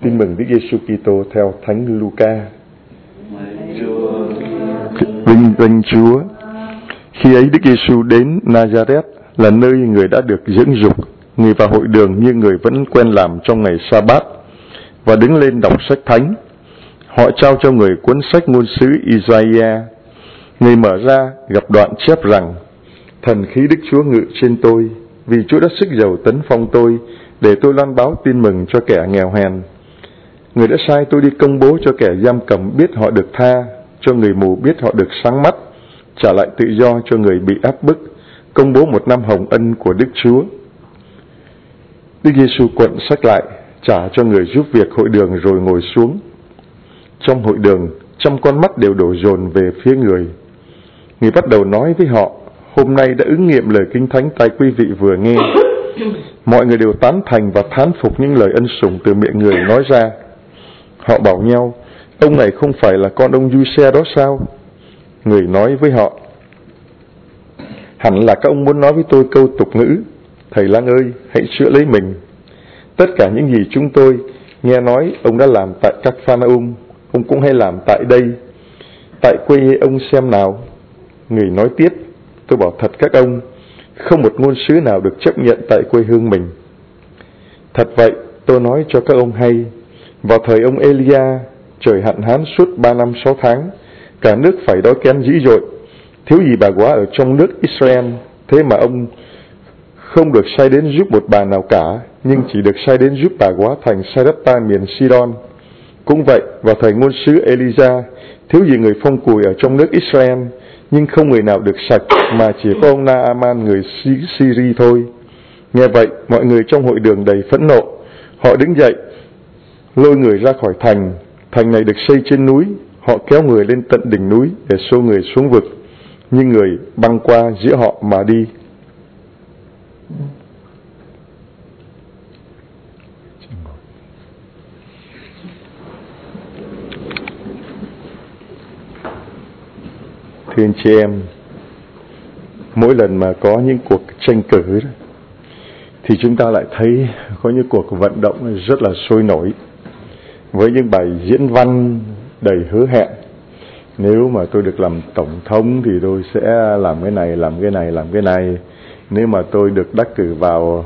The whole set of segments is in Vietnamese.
Tin mừng Đức Giêsu Kitô theo Thánh Luca. Vinh Chúa. Khi ấy Đức Giêsu đến Nazareth, là nơi người đã được dưỡng dục. Người vào hội đường như người vẫn quen làm trong ngày Sa-bát, và đứng lên đọc sách thánh. Họ trao cho người cuốn sách ngôn sứ Isaiah. Người mở ra gặp đoạn chép rằng: Thần khí Đức Chúa ngự trên tôi, vì Chúa đã sức dầu tấn phong tôi, để tôi loan báo tin mừng cho kẻ nghèo hèn. Người đã sai tôi đi công bố cho kẻ giam cầm biết họ được tha, cho người mù biết họ được sáng mắt, trả lại tự do cho người bị áp bức, công bố một năm hồng ân của Đức Chúa. Đức Giêsu cuộn sách lại, trả cho người giúp việc hội đường rồi ngồi xuống. Trong hội đường, trăm con mắt đều đổ dồn về phía người. Người bắt đầu nói với họ: Hôm nay đã ứng nghiệm lời Kinh Thánh tai quý vị vừa nghe. Mọi người đều tán thành và thán phục những lời ân sủng từ miệng người nói ra. Họ bảo nhau: Ông này không phải là con ông Giuse đó sao? Người nói với họ: Hẳn là các ông muốn nói với tôi câu tục ngữ: Thầy lang ơi, hãy chữa lấy mình. Tất cả những gì chúng tôi nghe nói ông đã làm tại Capernaum, ông cũng hay làm tại đây. Tại quê ông xem nào. Người nói tiếp: Tôi bảo thật các ông, không một ngôn sứ nào được chấp nhận tại quê hương mình. Thật vậy, tôi nói cho các ông hay, vào thời ông Elia, trời hạn hán suốt 3 năm 6 tháng, cả nước phải đói kém dữ dội, thiếu gì bà quá ở trong nước Israel. Thế mà ông không được sai đến giúp một bà nào cả, nhưng chỉ được sai đến giúp bà quá thành Sarepta miền Sidon. Cũng vậy, vào thời ngôn sứ Elisa, thiếu gì người phong cùi ở trong nước Israel, nhưng không người nào được sạch, mà chỉ có ông Naaman người Syria thôi. Nghe vậy, mọi người trong hội đường đầy phẫn nộ. Họ đứng dậy, lôi người ra khỏi thành. Thành này được xây trên núi. Họ kéo người lên tận đỉnh núi để xô người xuống vực, nhưng người băng qua giữa họ mà đi. Thưa anh chị em, mỗi lần mà có những cuộc tranh cử đó, thì chúng ta lại thấy có những cuộc vận động rất là sôi nổi, với những bài diễn văn đầy hứa hẹn. Nếu mà tôi được làm tổng thống thì tôi sẽ làm cái này, làm cái này, làm cái này. Nếu mà tôi được đắc cử vào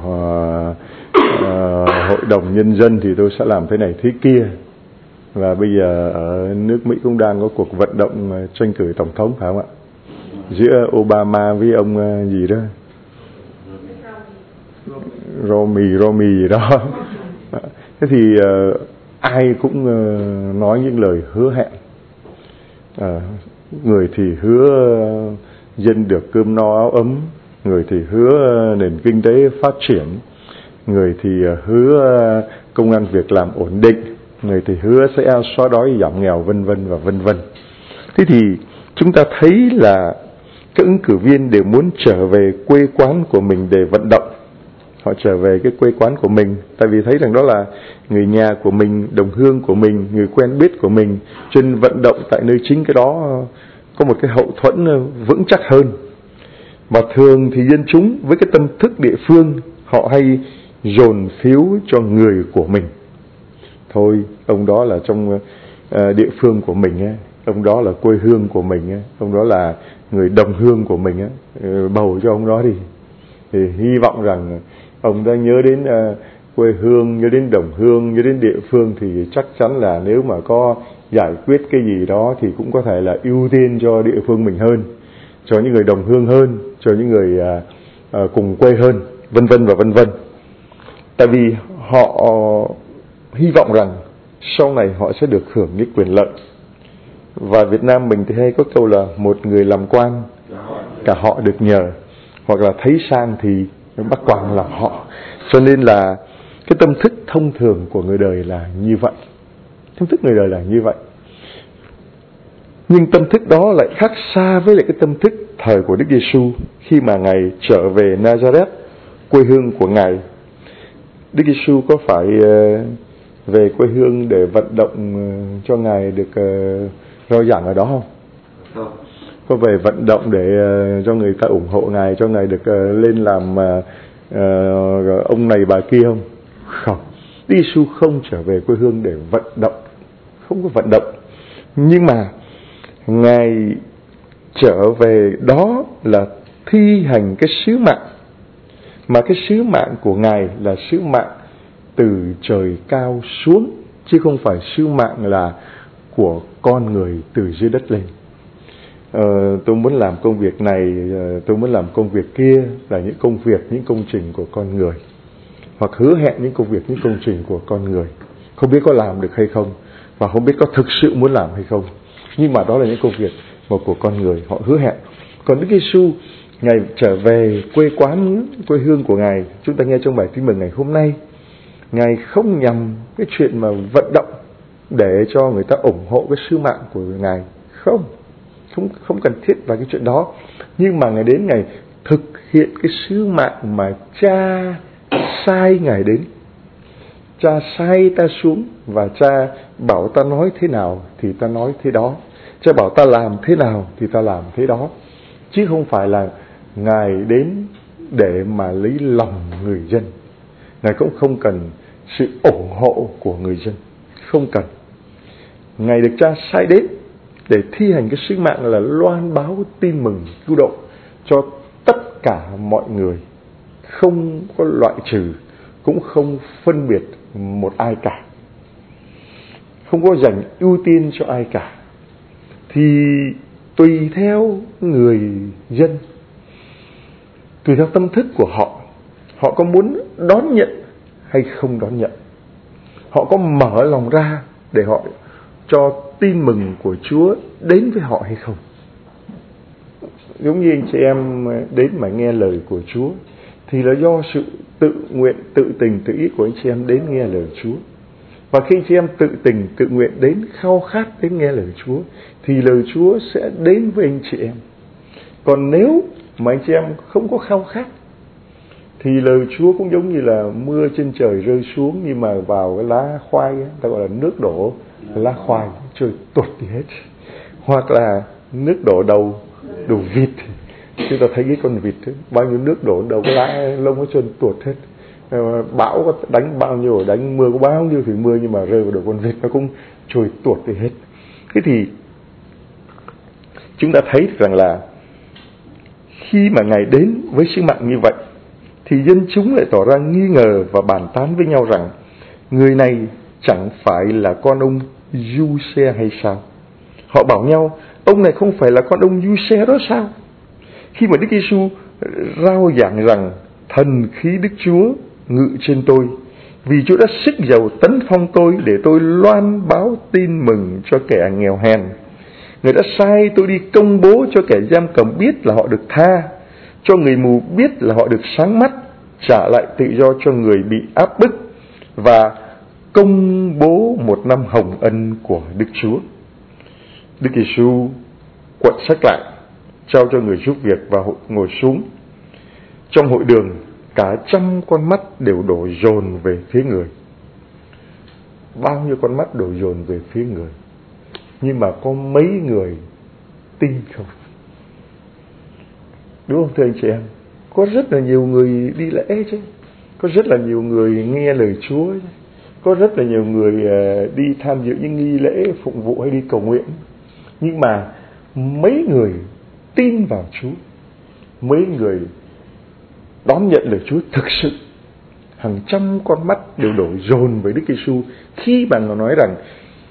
hội đồng nhân dân thì tôi sẽ làm thế này thế kia. Và bây giờ ở nước Mỹ cũng đang có cuộc vận động tranh cử tổng thống, phải không ạ? Giữa Obama với ông gì đó, Romney gì đó. Thế thì ai cũng nói những lời hứa hẹn. Người thì hứa dân được cơm no áo ấm, người thì hứa nền kinh tế phát triển, người thì hứa công ăn việc làm ổn định, người thì hứa sẽ xóa đói giảm nghèo, vân vân và vân vân. Thế thì chúng ta thấy là các ứng cử viên đều muốn trở về quê quán của mình để vận động. Họ trở về cái quê quán của mình, tại vì thấy rằng đó là người nhà của mình, đồng hương của mình, người quen biết của mình, cho nên vận động tại nơi chính cái đó có một cái hậu thuẫn vững chắc hơn. Và thường thì dân chúng với cái tâm thức địa phương, họ hay dồn phiếu cho người của mình. Thôi, ông đó là trong địa phương của mình, ông đó là quê hương của mình, ông đó là người đồng hương của mình, bầu cho ông đó đi. Thì hy vọng rằng ông đã nhớ đến quê hương, nhớ đến đồng hương, nhớ đến địa phương, thì chắc chắn là nếu mà có giải quyết cái gì đó thì cũng có thể là ưu tiên cho địa phương mình hơn, cho những người đồng hương hơn, cho những người cùng quê hơn, vân vân và vân vân. Tại vì họ hy vọng rằng sau này họ sẽ được hưởng những quyền lợi. Và Việt Nam mình thì hay có câu là một người làm quan, cả họ được nhờ, hoặc là thấy sang thì bắt quan làm họ. Cho nên là cái tâm thức thông thường của người đời là như vậy. Tâm thức người đời là như vậy. Nhưng tâm thức đó lại khác xa với lại cái tâm thức thời của Đức Giêsu khi mà Ngài trở về Nazareth, quê hương của Ngài. Đức Giêsu có phải về quê hương để vận động cho Ngài được rao giảng ở đó không? Không. Có về vận động để cho người ta ủng hộ Ngài, cho Ngài được lên làm ông này bà kia không? Không. Đức Giêsu không trở về quê hương để vận động, không có vận động, nhưng mà Ngài trở về đó là thi hành cái sứ mạng, mà cái sứ mạng của Ngài là sứ mạng từ trời cao xuống, chứ không phải sứ mạng là của con người từ dưới đất lên. Tôi muốn làm công việc này, tôi muốn làm công việc kia, là những công việc, những công trình của con người, hoặc hứa hẹn những công việc, những công trình của con người, không biết có làm được hay không, và không biết có thực sự muốn làm hay không, nhưng mà đó là những công việc mà của con người họ hứa hẹn. Còn Đức Giêsu, Ngài trở về quê quán, quê hương của Ngài, chúng ta nghe trong bài tin mừng ngày hôm nay, Ngài không nhằm cái chuyện mà vận động để cho người ta ủng hộ cái sứ mạng của Ngài, không cần thiết vào cái chuyện đó. Nhưng mà Ngài đến, Ngài thực hiện cái sứ mạng mà Cha sai Ngài đến. Cha sai ta xuống, và Cha bảo ta nói thế nào thì ta nói thế đó, Cha bảo ta làm thế nào thì ta làm thế đó, chứ không phải là Ngài đến để mà lấy lòng người dân. Ngài cũng không cần sự ủng hộ của người dân, không cần. Ngài được Cha sai đến để thi hành cái sứ mạng là loan báo tin mừng cứu độ cho tất cả mọi người, không có loại trừ, cũng không phân biệt một ai cả, không có dành ưu tiên cho ai cả. Thì tùy theo người dân, tùy theo tâm thức của họ, họ có muốn đón nhận hay không đón nhận, họ có mở lòng ra để họ cho tin mừng của Chúa đến với họ hay không. Giống như anh chị em đến mà nghe lời của Chúa thì là do sự tự nguyện, tự tình, tự ý của anh chị em đến nghe lời Chúa. Và khi anh chị em tự tình, tự nguyện đến, khao khát đến nghe lời Chúa, thì lời Chúa sẽ đến với anh chị em. Còn nếu mà anh chị em không có khao khát thì lời Chúa cũng giống như là mưa trên trời rơi xuống, nhưng mà vào cái lá khoai ấy, ta gọi là nước đổ lá khoai, trời tuột đi hết. Hoặc là nước đổ đầu vịt, chúng ta thấy cái con vịt ấy, bao nhiêu nước đổ đầu cái lá lông nó trơn tuột hết. Bão có đánh bao nhiêu, đánh mưa có bao nhiêu thì mưa, nhưng mà rơi vào đầu con vịt nó cũng trôi tuột đi hết. Thế thì chúng ta thấy rằng là khi mà Ngài đến với sứ mạng như vậy, thì dân chúng lại tỏ ra nghi ngờ và bàn tán với nhau rằng người này chẳng phải là con ông Giuse hay sao? Họ bảo nhau, ông này không phải là con ông Giuse đó sao? Khi mà Đức Giêsu rao giảng rằng thần khí Đức Chúa ngự trên tôi, vì Chúa đã xức dầu tấn phong tôi để tôi loan báo tin mừng cho kẻ nghèo hèn. Người đã sai tôi đi công bố cho kẻ giam cầm biết là họ được tha, cho người mù biết là họ được sáng mắt, trả lại tự do cho người bị áp bức, và công bố một năm hồng ân của Đức Chúa. Đức Giêsu quậy sách lại, trao cho người giúp việc và ngồi xuống. Trong hội đường, cả trăm con mắt đều đổ dồn về phía người. Bao nhiêu con mắt đổ dồn về phía người, nhưng mà có mấy người tin không? Đúng không thưa anh chị em? Có rất là nhiều người đi lễ chứ, có rất là nhiều người nghe lời Chúa chứ, có rất là nhiều người đi tham dự những nghi lễ phụng vụ hay đi cầu nguyện, nhưng mà mấy người tin vào Chúa, mấy người đón nhận lời Chúa thực sự. Hàng trăm con mắt đều đổ dồn với Đức Giêsu khi mà Ngài nói rằng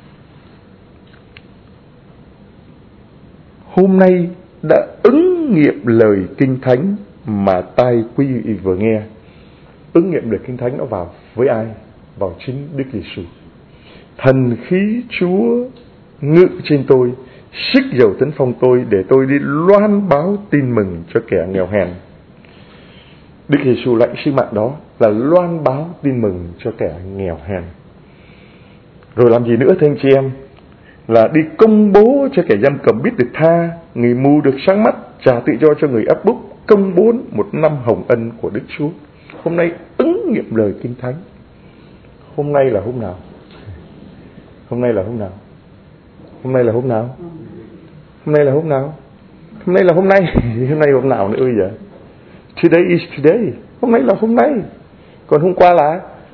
hôm nay đã ứng nghiệm lời Kinh Thánh mà tai quý vị vừa nghe. Ứng nghiệm lời Kinh Thánh nó vào với ai? Vào chính Đức Giêsu. Thần khí Chúa ngự trên tôi, xức dầu tấn phong tôi để tôi đi loan báo tin mừng cho kẻ nghèo hèn. Đức Giêsu lãnh sứ mạng đó là loan báo tin mừng cho kẻ nghèo hèn. Rồi làm gì nữa thưa anh chị em? Là đi công bố cho kẻ giam cầm biết được tha, người mù được sáng mắt, trả tự do cho người áp bức, công bố một năm hồng ân của Đức Chúa. Hôm nay ứng nghiệm lời Kinh Thánh. Hôm nay là hôm nào? Hôm nay là hôm nào? Hôm nay là hôm nào? Hôm nay là hôm nào? Hôm nay là hôm nay. Hôm nay hôm nào nữa bây giờ? Today is today. Hôm nay là hôm nay. Còn hôm qua là?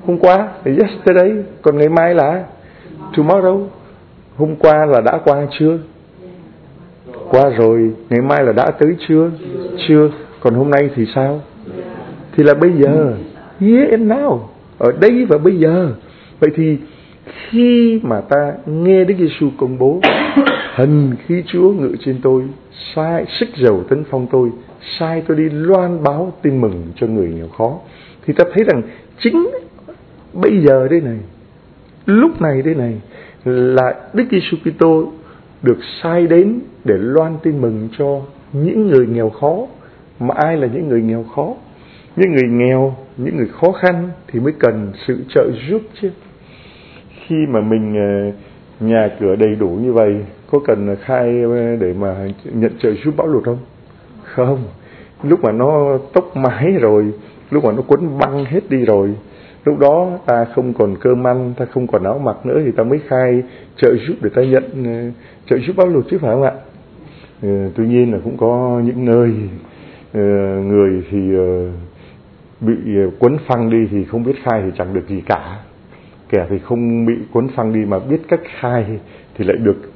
Hôm qua là yesterday, còn ngày mai là tomorrow. Hôm qua là đã qua chưa? Qua rồi. Ngày mai là đã tới chưa? Chưa. Còn hôm nay thì sao? Thì là bây giờ, here and now, ở đây và bây giờ. Vậy thì khi mà ta nghe Đức Giêsu công bố hần khí Chúa ngự trên tôi, sai xích dầu tấn phong tôi, sai tôi đi loan báo tin mừng cho người nghèo khó, thì ta thấy rằng chính bây giờ đây này, lúc này đây này, là Đức Giêsu Kitô được sai đến để loan tin mừng cho những người nghèo khó. Mà ai là những người nghèo khó? Những người nghèo, những người khó khăn thì mới cần sự trợ giúp chứ. Khi mà mình nhà cửa đầy đủ như vậy, có cần khai để mà nhận trợ giúp bão lụt không? Không. Lúc mà nó tốc mái rồi, lúc mà nó quấn băng hết đi rồi, lúc đó ta không còn cơm ăn, ta không còn áo mặc nữa, thì ta mới khai trợ giúp để ta nhận trợ giúp bão lụt chứ, phải không ạ? Tuy nhiên là cũng có những nơi người thì bị quấn phăng đi thì không biết khai thì chẳng được gì cả. Kẻ thì không bị quấn phăng đi mà biết cách khai thì lại được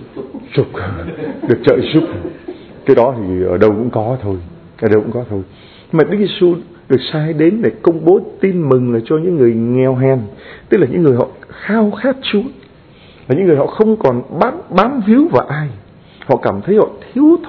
được trợ giúp. Cái đó thì ở đâu cũng có thôi, ở đâu cũng có thôi. Mà Đức Giêsu được sai đến để công bố tin mừng là cho những người nghèo hèn, tức là những người họ khao khát Chúa, là những người họ không còn bám víu vào ai, họ cảm thấy họ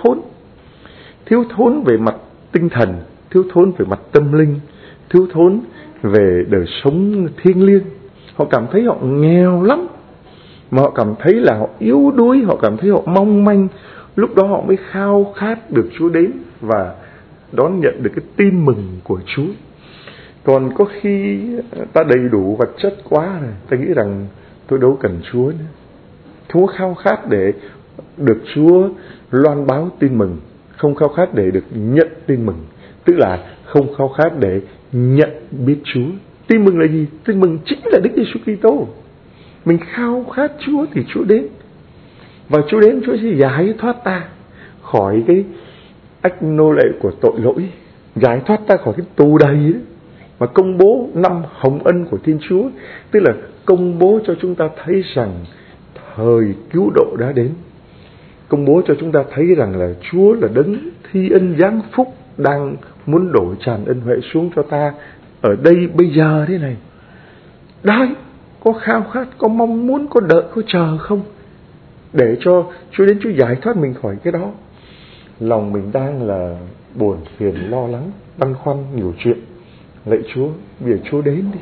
thiếu thốn về mặt tinh thần, thiếu thốn về mặt tâm linh, thiếu thốn về đời sống thiêng liêng. Họ cảm thấy họ nghèo lắm, mà họ cảm thấy là họ yếu đuối, họ cảm thấy họ mong manh. Lúc đó họ mới khao khát được Chúa đến và đón nhận được cái tin mừng của Chúa. Còn có khi ta đầy đủ vật chất quá rồi, ta nghĩ rằng tôi đâu cần Chúa nữa. Không khao khát để được Chúa loan báo tin mừng, không khao khát để được nhận tin mừng, tức là không khao khát để nhận biết Chúa. Tin mừng là gì? Tin mừng chính là Đức Giêsu Kitô. Mình khao khát Chúa thì Chúa đến, và Chúa đến, Chúa sẽ giải thoát ta khỏi cái ách nô lệ của tội lỗi, giải thoát ta khỏi cái tù đầy ấy, mà công bố năm hồng ân của Thiên Chúa, tức là công bố cho chúng ta thấy rằng thời cứu độ đã đến, công bố cho chúng ta thấy rằng là Chúa là đấng thi ân giáng phúc đang muốn đổ tràn ân huệ xuống cho ta ở đây bây giờ thế này. Đấy, có khao khát, có mong muốn, có đợi, có chờ không? Để cho Chúa đến, Chúa giải thoát mình khỏi cái đó. Lòng mình đang là buồn phiền, lo lắng, băn khoăn nhiều chuyện. Lạy Chúa, bây giờ Chúa đến đi.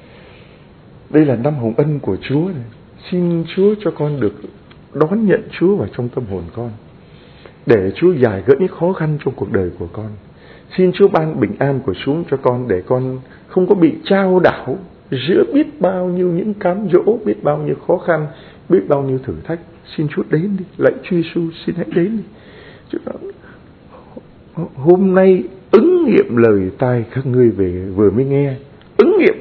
Đây là năm hồng ân của Chúa này. Xin Chúa cho con được đón nhận Chúa vào trong tâm hồn con, để Chúa giải gỡ những khó khăn trong cuộc đời của con. Xin Chúa ban bình an của xuống cho con, để con không có bị chao đảo giữa biết bao nhiêu những cám dỗ, biết bao nhiêu khó khăn, biết bao nhiêu thử thách. Xin Chúa đến đi, lạy Chúa Giêsu, xin hãy đến đi. Hôm nay ứng nghiệm lời tai các ngươi về vừa mới nghe. Ứng nghiệm.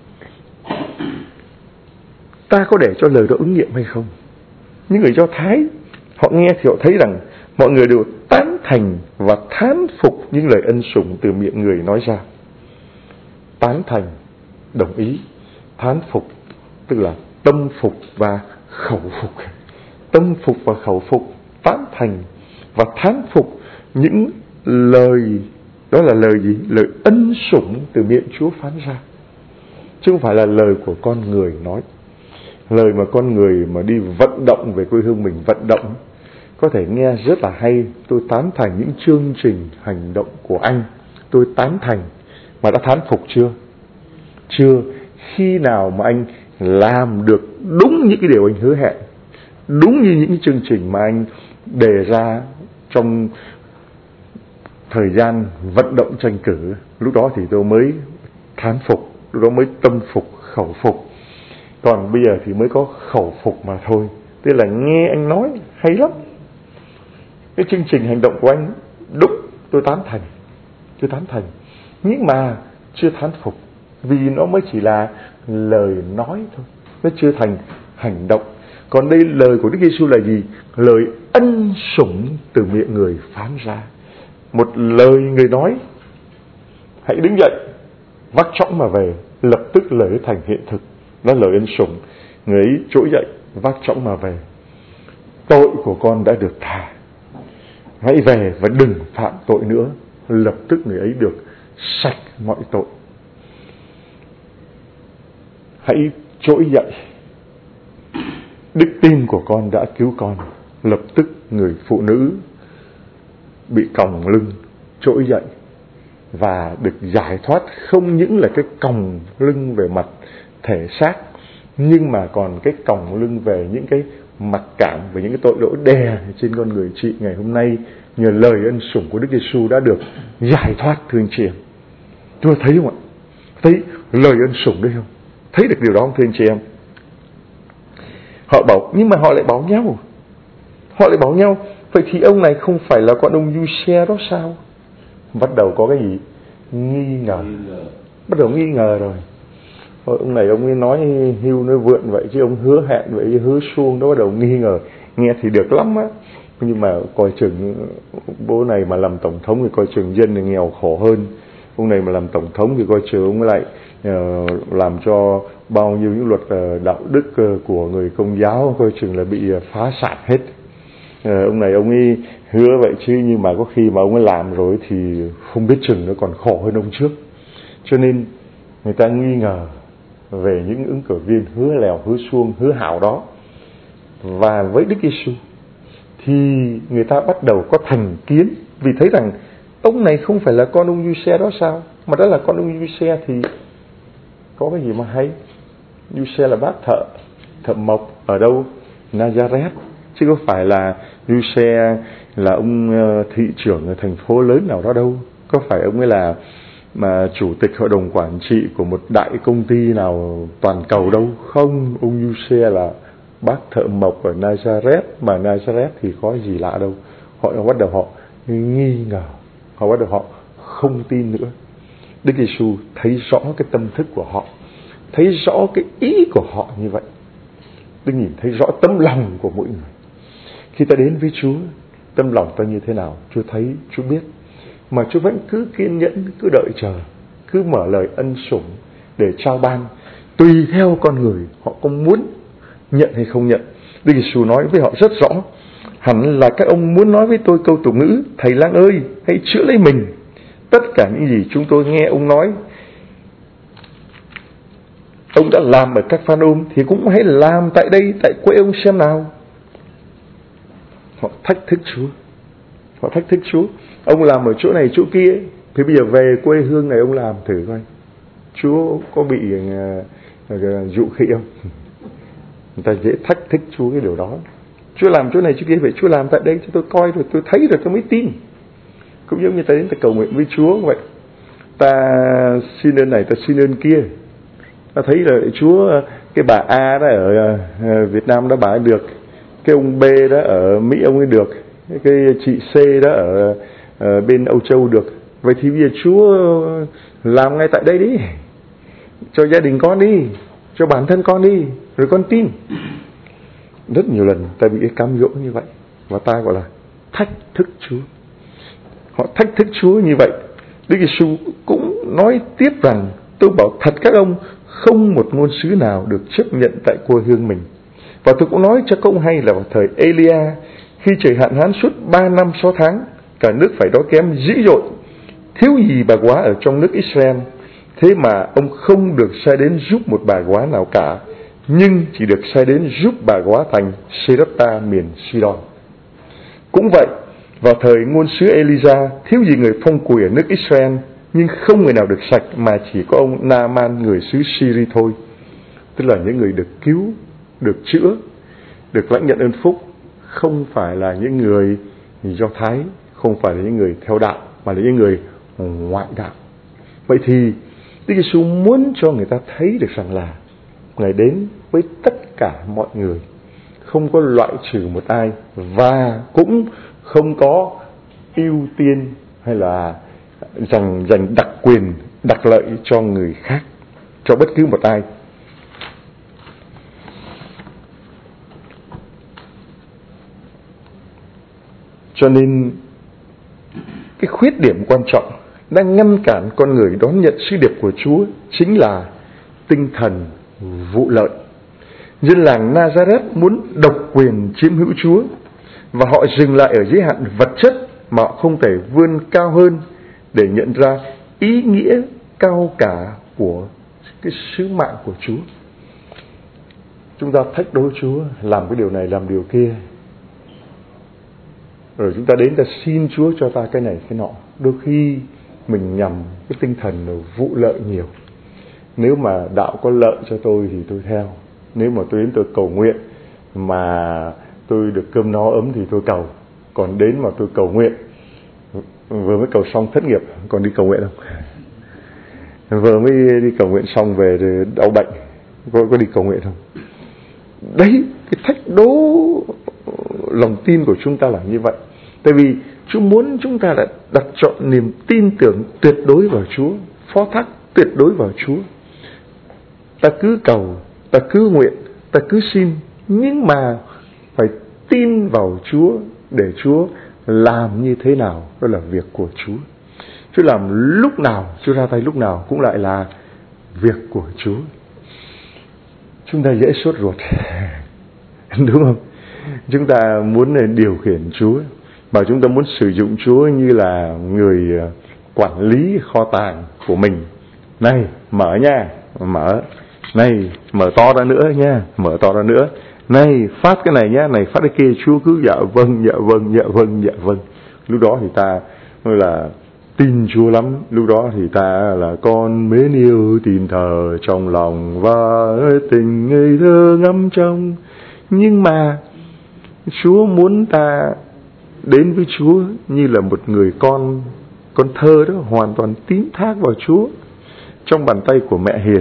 Ta có để cho lời đó ứng nghiệm hay không? Những người Do Thái, họ nghe thì họ thấy rằng mọi người đều tán thành và thán phục những lời ân sủng từ miệng người nói ra. Tán thành, đồng ý. Thán phục, tức là tâm phục và khẩu phục. Tâm phục và khẩu phục, tán thành và thán phục những lời, đó là lời gì? Lời ân sủng từ miệng Chúa phán ra, chứ không phải là lời của con người nói. Lời mà con người mà đi vận động về quê hương mình vận động, có thể nghe rất là hay. Tôi tán thành những chương trình hành động của anh, tôi tán thành. Mà đã thán phục chưa? Chưa. Khi nào mà anh làm được đúng những cái điều anh hứa hẹn, đúng như những cái chương trình mà anh đề ra trong thời gian vận động tranh cử, lúc đó thì tôi mới thán phục, lúc đó mới tâm phục khẩu phục. Còn bây giờ thì mới có khẩu phục mà thôi. Tức là nghe anh nói hay lắm, cái chương trình hành động của anh đúng, tôi tán thành, nhưng mà chưa thán phục, vì nó mới chỉ là lời nói thôi, nó chưa thành hành động. Còn đây lời của Đức Giêsu là gì? Lời ân sủng từ miệng người phán ra. Một lời người nói: hãy đứng dậy, vác chõng mà về, lập tức lời ấy thành hiện thực. Đó là lời ân sủng. Người ấy trỗi dậy, vác chõng mà về. Tội của con đã được tha, hãy về và đừng phạm tội nữa. Lập tức người ấy được sạch mọi tội. Hãy trỗi dậy, đức tin của con đã cứu con. Lập tức người phụ nữ bị còng lưng trỗi dậy và được giải thoát, không những là cái còng lưng về mặt thể xác, nhưng mà còn cái còng lưng về những cái mặc cảm, về những cái tội lỗi đè trên con người chị ngày hôm nay. Nhờ lời ân sủng của Đức Giêsu đã được giải thoát, thưa anh chị em. Chúng ta thấy không ạ? Thấy lời ân sủng đấy không? Thấy được điều đó không, thưa anh chị em? Họ bảo, nhưng mà họ lại bảo nhau. Vậy thì ông này không phải là con ông Giuse đó sao? Bắt đầu có cái gì? Nghi ngờ. Bắt đầu nghi ngờ rồi. Ông này ông ấy nói hưu nói vượn vậy, chứ ông hứa hẹn vậy, hứa suông đó, bắt đầu nghi ngờ. Nghe thì được lắm á, nhưng mà coi chừng bố này mà làm tổng thống thì coi chừng dân thì nghèo khổ hơn. Ông này mà làm tổng thống thì coi chừng ông lại làm cho bao nhiêu những luật đạo đức của người Công giáo coi chừng là bị phá sản hết. Ông này ông ấy hứa vậy chứ, nhưng mà có khi mà ông ấy làm rồi thì không biết chừng nó còn khổ hơn ông trước. Cho nên người ta nghi ngờ về những ứng cử viên hứa lèo, hứa suông, hứa hảo đó. Và với Đức Giêsu thì người ta bắt đầu có thành kiến, vì thấy rằng ông này không phải là con ông Giuse đó sao? Mà đó là con ông Giuse thì có cái gì mà hay? Giuse là bác thợ mộc ở đâu? Nazareth, chứ có phải là Giuse là ông thị trưởng ở thành phố lớn nào đó đâu. Có phải ông ấy là chủ tịch hội đồng quản trị của một đại công ty nào toàn cầu đâu. Không, ông Giuse là bác thợ mộc ở Nazareth, mà Nazareth thì có gì lạ đâu. Họ bắt đầu họ nghi ngờ, họ không tin nữa. Đức Giêsu thấy rõ cái tâm thức của họ, thấy rõ cái ý của họ như vậy. Đức nhìn thấy rõ tấm lòng của mỗi người. Khi ta đến với Chúa, tâm lòng ta như thế nào, Chúa thấy, Chúa biết. Mà Chúa vẫn cứ kiên nhẫn, cứ đợi chờ, cứ mở lời ân sủng để trao ban, tùy theo con người họ có muốn nhận hay không nhận. Đức Giêsu nói với họ rất rõ: hẳn là các ông muốn nói với tôi câu tục ngữ: Thầy lang ơi, hãy chữa lấy mình. Tất cả những gì chúng tôi nghe ông nói, ông đã làm ở các Phán ôm, thì cũng hãy làm tại đây, tại quê ông xem nào. Họ thách thức Chúa. Ông làm ở chỗ này chỗ kia, thì bây giờ về quê hương này ông làm thử coi, Chúa có bị dụ khị không? Người ta dễ thách thức Chúa cái điều đó. Chúa làm chỗ này chỗ kia, vậy Chúa làm tại đây cho tôi coi rồi, tôi thấy rồi tôi mới tin. Cũng giống như ta đến ta cầu nguyện với Chúa vậy, ta xin ơn này, ta xin ơn kia, ta thấy là Chúa, cái bà A đó ở Việt Nam đó bà ấy được, cái ông B đó ở Mỹ ông ấy được, cái chị C đó ở bên Âu Châu được. Vậy thì bây giờ Chúa làm ngay tại đây đi, cho gia đình con đi, cho bản thân con đi, rồi con tin. Rất nhiều lần ta bị cái cám dỗ như vậy, và ta gọi là thách thức Chúa. Họ thách thức Chúa như vậy. Đức Giêsu cũng nói tiếp rằng: tôi bảo thật các ông, không một ngôn sứ nào được chấp nhận tại quê hương mình. Và tôi cũng nói cho các ông hay là vào thời Elia, khi trời hạn hán suốt 3 năm 6 tháng, cả nước phải đói kém dữ dội, thiếu gì bà góa ở trong nước Israel. Thế mà ông không được sai đến giúp một bà góa nào cả, nhưng chỉ được sai đến giúp bà góa thành Serepta miền Sidon. Cũng vậy, vào thời ngôn sứ Elisa, thiếu gì người phong cùi ở nước Israel, nhưng không người nào được sạch, mà chỉ có ông Naaman người xứ Syri thôi. Tức là những người được cứu, được chữa, được lãnh nhận ơn phúc, không phải là những người Do Thái, không phải là những người theo đạo, mà là những người ngoại đạo. Vậy thì Đức Giêsu muốn cho người ta thấy được rằng là Ngài đến với tất cả mọi người, không có loại trừ một ai, và cũng không có ưu tiên hay là dành đặc quyền, đặc lợi cho người khác, cho bất cứ một ai. Cho nên cái khuyết điểm quan trọng đang ngăn cản con người đón nhận sứ điệp của Chúa chính là tinh thần vụ lợi. Dân làng Nazareth muốn độc quyền chiếm hữu Chúa, và họ dừng lại ở giới hạn vật chất mà họ không thể vươn cao hơn để nhận ra ý nghĩa cao cả của cái sứ mạng của Chúa. Chúng ta thách đố Chúa làm cái điều này, làm điều kia, rồi chúng ta đến ta xin Chúa cho ta cái này cái nọ. Đôi khi mình nhằm cái tinh thần vụ lợi nhiều. Nếu mà đạo có lợi cho tôi thì tôi theo. Nếu mà tôi đến tôi cầu nguyện mà tôi được cơm no ấm thì tôi cầu. Còn đến mà tôi cầu nguyện, vừa mới cầu xong thất nghiệp, còn đi cầu nguyện không? Vừa mới đi cầu nguyện xong về rồi đau bệnh, có đi cầu nguyện không? Đấy, cái thách đố lòng tin của chúng ta là như vậy. Tại vì Chúa muốn chúng ta đã đặt trọn niềm tin tưởng tuyệt đối vào Chúa, phó thác tuyệt đối vào Chúa. Ta cứ cầu, ta cứ nguyện, ta cứ xin, nhưng mà phải tin vào Chúa để Chúa làm như thế nào, đó là việc của Chúa. Chúa làm lúc nào, Chúa ra tay lúc nào cũng lại là việc của Chúa. Chúng ta dễ sốt ruột, đúng không? Chúng ta muốn điều khiển Chúa, mà chúng ta muốn sử dụng Chúa như là người quản lý kho tàng của mình. Này, mở nha, mở. Này, mở to ra nữa nha, mở to ra nữa. Này, phát cái này nhá, này phát cái kia, Chúa cứ dạ vâng, dạ vâng, dạ vâng, dạ vâng. Lúc đó thì ta là tin Chúa lắm. Lúc đó thì ta là con mến yêu tin thờ trong lòng và tình ngây thơ ngắm trong. Nhưng mà Chúa muốn ta đến với Chúa như là một người con thơ đó, hoàn toàn tín thác vào Chúa, trong bàn tay của mẹ hiền.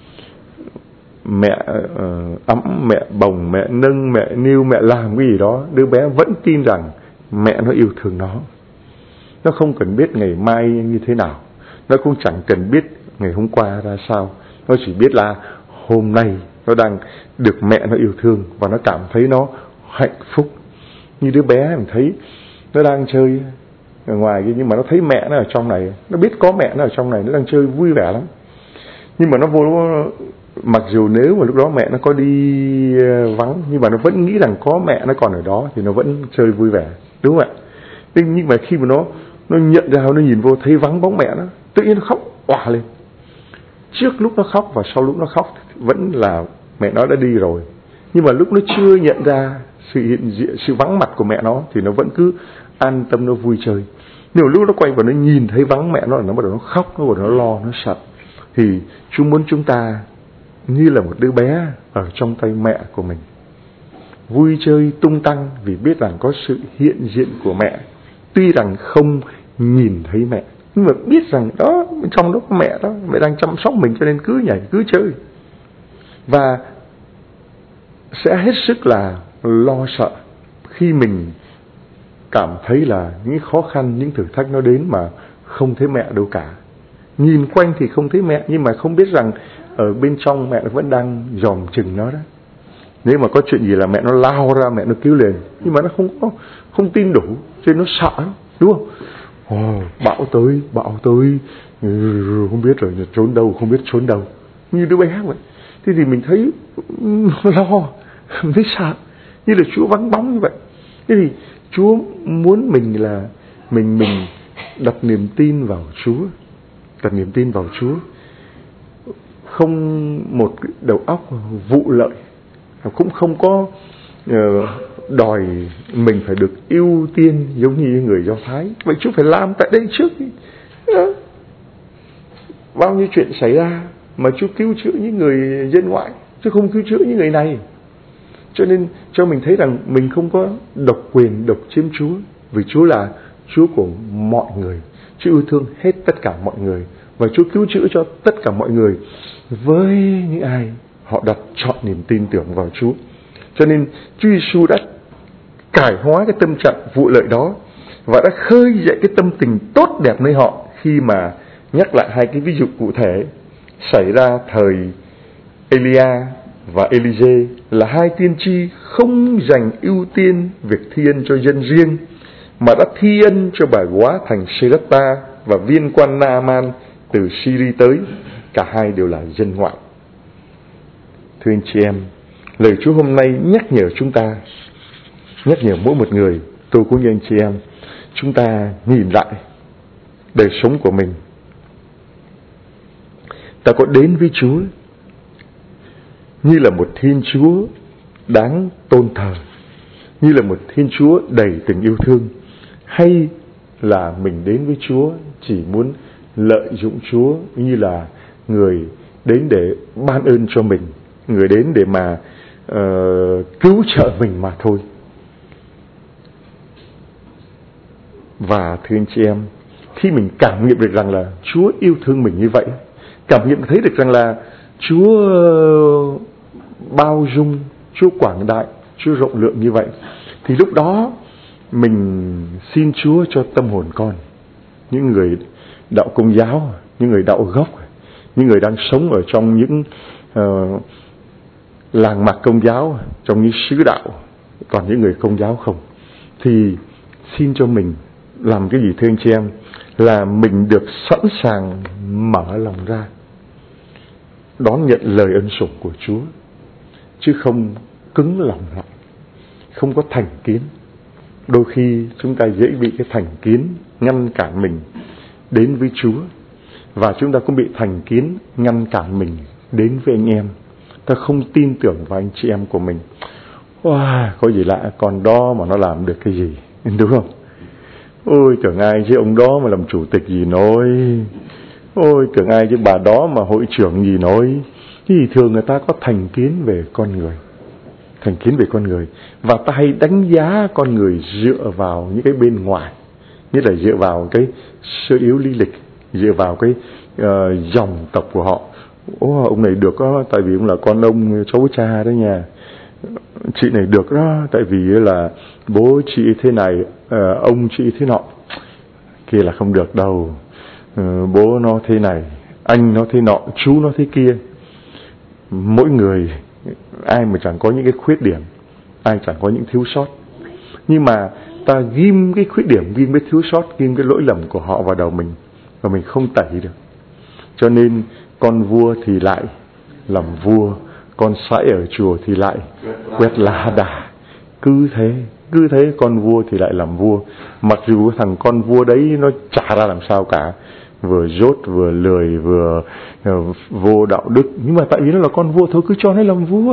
Mẹ ấm, mẹ bồng, mẹ nâng, mẹ niu, mẹ làm cái gì đó, đứa bé vẫn tin rằng mẹ nó yêu thương nó. Nó không cần biết ngày mai như thế nào, nó cũng chẳng cần biết ngày hôm qua ra sao. Nó chỉ biết là hôm nay nó đang được mẹ nó yêu thương, và nó cảm thấy nó hạnh phúc. Như đứa bé mình thấy nó đang chơi ở ngoài kia, nhưng mà nó thấy mẹ nó ở trong này, nó biết có mẹ nó ở trong này, nó đang chơi vui vẻ lắm. Nhưng mà nó vô, mặc dù nếu mà lúc đó mẹ nó có đi vắng, nhưng mà nó vẫn nghĩ rằng có mẹ nó còn ở đó thì nó vẫn chơi vui vẻ, đúng không ạ? Nhưng mà khi mà nó nhận ra, nó nhìn vô thấy vắng bóng mẹ nó, tự nhiên nó khóc òa lên. Trước lúc nó khóc và sau lúc nó khóc vẫn là mẹ nó đã đi rồi, nhưng mà lúc nó chưa nhận ra sự hiện diện, sự vắng mặt của mẹ nó thì nó vẫn cứ an tâm, nó vui chơi. Nhưng mà lúc nó quay vào nó nhìn thấy vắng mẹ nó bắt đầu nó khóc, nó bắt đầu nó lo, nó sợ. Thì Chúa muốn chúng ta như là một đứa bé ở trong tay mẹ của mình, vui chơi tung tăng vì biết rằng có sự hiện diện của mẹ. Tuy rằng không nhìn thấy mẹ, nhưng mà biết rằng đó, trong đó có mẹ đó, mẹ đang chăm sóc mình, cho nên cứ nhảy, cứ chơi. Và sẽ hết sức là lo sợ khi mình cảm thấy là những khó khăn, những thử thách nó đến mà không thấy mẹ đâu cả. Nhìn quanh thì không thấy mẹ, nhưng mà không biết rằng ở bên trong mẹ nó vẫn đang dòm chừng nó đó. Nếu mà có chuyện gì là mẹ nó lao ra, mẹ nó cứu liền. Nhưng mà nó không tin đủ, cho nên nó sợ, đúng không? Bão tới, không biết rồi trốn đâu, không biết trốn đâu. Như đứa bé vậy. Thế thì mình thấy lo, mình thấy sợ, như là Chúa vắng bóng như vậy. Thế thì Chúa muốn mình là mình đặt niềm tin vào Chúa, đặt niềm tin vào Chúa, không một đầu óc vụ lợi, cũng không có đòi mình phải được ưu tiên giống như người Do Thái. Vậy Chúa phải làm tại đây trước. Bao nhiêu chuyện xảy ra mà Chúa cứu chữa những người dân ngoại, chứ không cứu chữa những người này. Cho nên cho mình thấy rằng mình không có độc quyền, độc chiếm Chúa, vì Chúa là Chúa của mọi người. Chúa yêu thương hết tất cả mọi người, và Chúa cứu chữa cho tất cả mọi người với những ai họ đặt trọn niềm tin tưởng vào Chúa. Cho nên Chúa Giêsu đã cải hóa cái tâm trạng vụ lợi đó, và đã khơi dậy cái tâm tình tốt đẹp nơi họ khi mà nhắc lại hai cái ví dụ cụ thể xảy ra thời Elia và Elijah, là hai tiên tri không dành ưu tiên việc thi ân cho dân riêng, mà đã thi ân cho bà góa thành Serepta và viên quan Naaman từ Syria tới. Cả hai đều là dân ngoại. Thưa anh chị em, lời Chúa hôm nay nhắc nhở chúng ta, nhắc nhở mỗi một người, tôi cũng như anh chị em, chúng ta nhìn lại đời sống của mình. Ta có đến với Chúa như là một Thiên Chúa đáng tôn thờ, như là một Thiên Chúa đầy tình yêu thương, hay là mình đến với Chúa chỉ muốn lợi dụng Chúa như là người đến để ban ơn cho mình, người đến để mà cứu trợ mình mà thôi. Và thưa anh chị em, khi mình cảm nghiệm được rằng là Chúa yêu thương mình như vậy, cảm nghiệm thấy được rằng là Chúa bao dung, Chúa quảng đại, Chúa rộng lượng như vậy, thì lúc đó mình xin Chúa cho tâm hồn con, những người đạo Công giáo, những người đạo gốc, những người đang sống ở trong những làng mạc Công giáo, trong những xứ đạo, còn những người Công giáo không, thì xin cho mình làm cái gì thưa anh chị em, là mình được sẵn sàng mở lòng ra đón nhận lời ân sủng của Chúa, chứ không cứng lòng lại, không có thành kiến. Đôi khi chúng ta dễ bị cái thành kiến ngăn cản mình đến với Chúa, và chúng ta cũng bị thành kiến ngăn cản mình đến với anh em. Ta không tin tưởng vào anh chị em của mình. Wow, có gì lạ, con đó mà nó làm được cái gì, đúng không? Ôi tưởng ai chứ ông đó mà làm chủ tịch gì nói, ôi tưởng ai chứ bà đó mà hội trưởng gì nói. Thì thường người ta có thành kiến về con người, thành kiến về con người, và ta hay đánh giá con người dựa vào những cái bên ngoài, như là dựa vào cái sơ yếu lý lịch, dựa vào cái dòng tộc của họ. Ông này được đó tại vì ông là con ông cháu cha đó nha, chị này được đó tại vì là bố chị thế này, ông chị thế nọ. Kia là không được đâu, bố nó thế này, anh nó thế nọ, chú nó thế kia. Mỗi người, ai mà chẳng có những cái khuyết điểm, ai chẳng có những thiếu sót, nhưng mà ta ghim cái khuyết điểm, ghim cái thiếu sót, ghim cái lỗi lầm của họ vào đầu mình, và mình không tẩy được. Cho nên con vua thì lại làm vua, con sãi ở chùa thì lại quét lá đà. Cứ thế con vua thì lại làm vua, mặc dù thằng con vua đấy nó chả ra làm sao cả, vừa dốt vừa lười vừa vô đạo đức, nhưng mà tại vì nó là con vua thôi, cứ cho nó làm vua.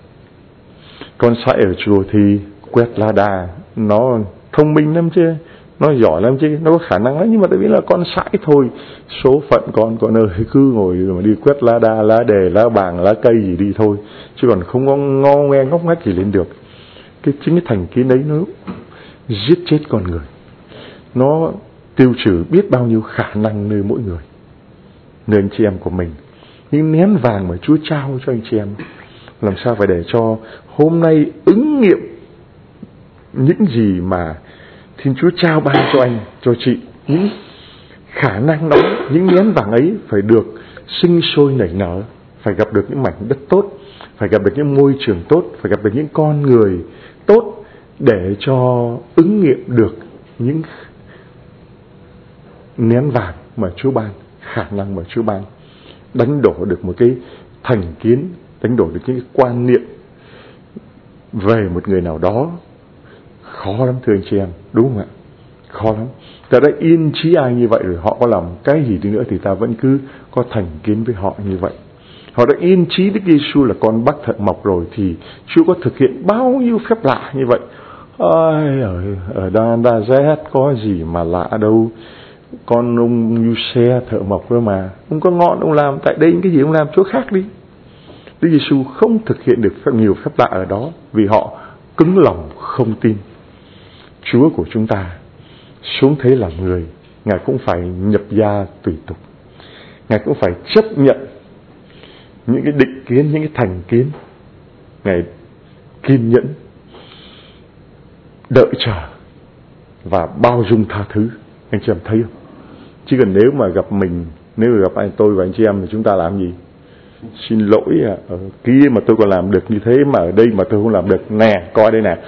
Con sãi ở chùa thì quét lá đà, nó thông minh lắm chứ, nó giỏi lắm chứ, nó có khả năng lắm, nhưng mà tại vì là con sãi thôi, số phận con ơi, cứ ngồi mà đi quét lá đa, lá đề, lá bàng, lá cây gì đi thôi, chứ còn không có ngo ngoe ngóc ngách gì lên được. Chính cái thành kiến ấy nó giết chết con người, nó tiêu trừ biết bao nhiêu khả năng nơi mỗi người, nơi anh chị em của mình. Những nén vàng mà Chúa trao cho anh chị em, làm sao phải để cho hôm nay ứng nghiệm những gì mà Thiên Chúa trao ban cho anh, cho chị. Những khả năng đó, những nén vàng ấy phải được sinh sôi nảy nở, phải gặp được những mảnh đất tốt, phải gặp được những môi trường tốt, phải gặp được những con người tốt, để cho ứng nghiệm được những nén vàng mà Chúa ban, khả năng mà Chúa ban, đánh đổ được một cái thành kiến, đánh đổ được những cái quan niệm về một người nào đó. Khó lắm thưa anh chị em, đúng không ạ? Khó lắm. Ta đã yên chí ai như vậy rồi, họ có làm cái gì đi nữa thì ta vẫn cứ có thành kiến với họ như vậy. Họ đã yên chí Đức Giêsu là con Bác Thợ Mộc rồi, thì Chúa có thực hiện bao nhiêu phép lạ như vậy. Ở Nazareth có gì mà lạ đâu, con ông Giuse thợ mộc cơ mà, ông có ngọn ông làm, tại đây cái gì ông làm chỗ khác đi. Đức Giêsu không thực hiện được nhiều phép lạ ở đó vì họ cứng lòng không tin. Chúa của chúng ta xuống thế làm người, Ngài cũng phải nhập gia tùy tục, Ngài cũng phải chấp nhận những cái định kiến, những cái thành kiến. Ngài kiên nhẫn đợi chờ và bao dung tha thứ. Anh chị em thấy không? Chứ còn nếu mà gặp mình, nếu mà gặp tôi và anh chị em thì chúng ta làm gì? Xin lỗi ở kia mà tôi còn làm được như thế, mà ở đây mà tôi không làm được. Nè, coi đây nè,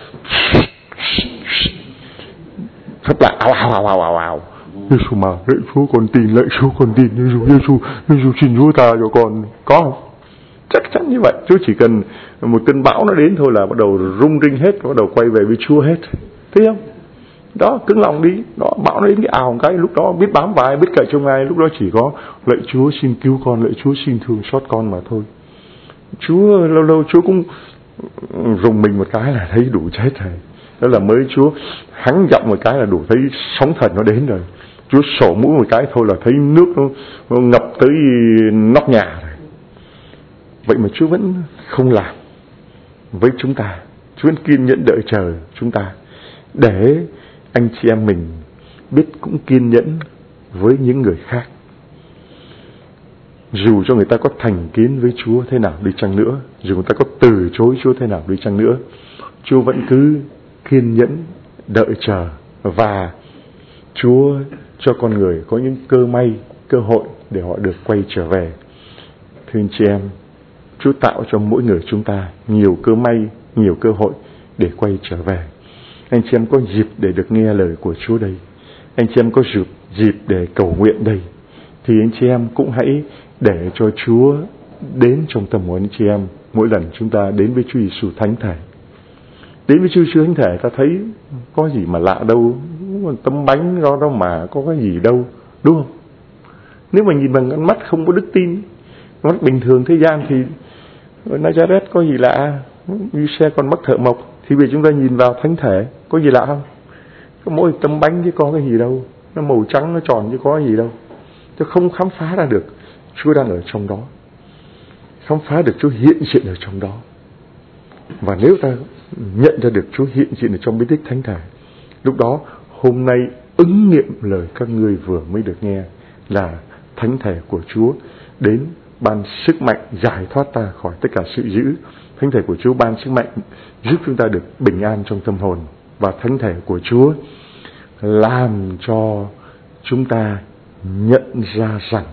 rất là ào. Giêsu mà, lạy Chúa con tin, lạy Chúa con tin, Giêsu xin Chúa tha cho con. Có không? Chắc chắn như vậy. Chúa chỉ cần một cơn bão nó đến thôi là bắt đầu rung rinh hết, bắt đầu quay về với Chúa hết. Thấy không? Đó, cứng lòng đi. Đó, bão nó đến cái ào một cái, lúc đó biết bám vào ai, biết cậy trong ai, lúc đó chỉ có lạy Chúa xin cứu con, lạy Chúa xin thương xót con mà thôi. Chúa lâu lâu Chúa cũng rùng mình một cái là thấy đủ chết rồi. Đó là mới Chúa hắng giọng một cái là đủ thấy sóng thần nó đến rồi. Chúa sổ mũi một cái thôi là thấy nước nó ngập tới nóc nhà rồi. Vậy mà Chúa vẫn không làm với chúng ta. Chúa vẫn kiên nhẫn đợi chờ chúng ta, để anh chị em mình biết cũng kiên nhẫn với những người khác. Dù cho người ta có thành kiến với Chúa thế nào đi chăng nữa, dù người ta có từ chối Chúa thế nào đi chăng nữa, Chúa vẫn cứ kiên nhẫn đợi chờ, và Chúa cho con người có những cơ hội để họ được quay trở về. Thưa anh chị em, Chúa tạo cho mỗi người chúng ta nhiều nhiều cơ hội để quay trở về. Anh chị em có dịp để được nghe lời của Chúa đây, anh chị em có dịp để cầu nguyện đây, thì anh chị em cũng hãy để cho Chúa đến trong tâm hồn anh chị em mỗi lần chúng ta đến với Chúa Giêsu thánh thể. Đến với Chúa Giêsu thánh thể, ta thấy có gì mà lạ đâu, tấm bánh đó mà có cái gì đâu, đúng không? Nếu mà nhìn bằng con mắt không có đức tin, mắt bình thường thế gian thì Nazareth có gì lạ, như xe còn mắc thợ mộc, thì vì chúng ta nhìn vào thánh thể có gì lạ không? Có mỗi tấm bánh chứ có cái gì đâu, nó màu trắng nó tròn chứ có gì đâu. Tôi không khám phá ra được Chúa đang ở trong đó, khám phá được Chúa hiện diện ở trong đó. Và nếu ta nhận ra được Chúa hiện diện ở trong bí tích thánh thể, lúc đó hôm nay ứng nghiệm lời các ngươi vừa mới được nghe là thánh thể của Chúa đến ban sức mạnh giải thoát ta khỏi tất cả sự dữ. Thánh thể của Chúa ban sức mạnh giúp chúng ta được bình an trong tâm hồn, và thánh thể của Chúa làm cho chúng ta nhận ra rằng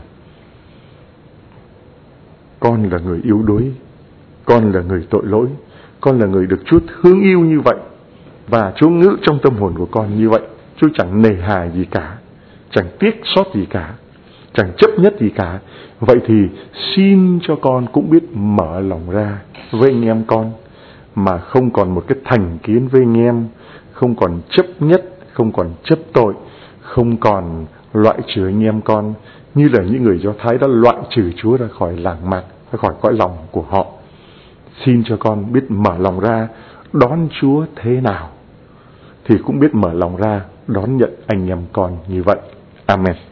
con là người yếu đuối, con là người tội lỗi, con là người được Chúa thương yêu như vậy, và Chúa ngự trong tâm hồn của con như vậy. Chúa chẳng nề hà gì cả, chẳng tiếc xót gì cả, chẳng chấp nhất gì cả. Vậy thì xin cho con cũng biết mở lòng ra với anh em con, mà không còn một cái thành kiến với anh em, không còn chấp nhất, không còn chấp tội, không còn loại trừ anh em con như là những người Do Thái đã loại trừ Chúa ra khỏi làng mạc, ra khỏi cõi lòng của họ. Xin cho con biết mở lòng ra đón Chúa thế nào, thì cũng biết mở lòng ra đón nhận anh em con như vậy. Amen.